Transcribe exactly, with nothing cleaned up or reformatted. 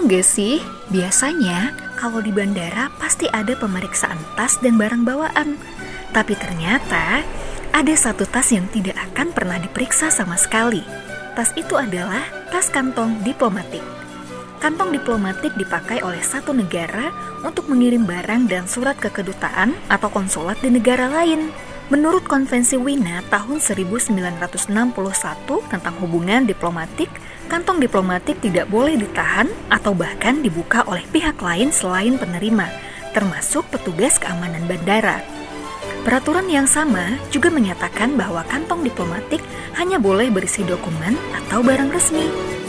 Tahu nggak sih, biasanya kalau di bandara pasti ada pemeriksaan tas dan barang bawaan. Tapi ternyata ada satu tas yang tidak akan pernah diperiksa sama sekali. Tas itu adalah tas kantong diplomatik. Kantong diplomatik dipakai oleh satu negara untuk mengirim barang dan surat ke kedutaan atau konsulat di negara lain. Menurut Konvensi Wina tahun seribu sembilan ratus enam puluh satu tentang hubungan diplomatik, kantong diplomatik tidak boleh ditahan atau bahkan dibuka oleh pihak lain selain penerima, termasuk petugas keamanan bandara. Peraturan yang sama juga menyatakan bahwa kantong diplomatik hanya boleh berisi dokumen atau barang resmi.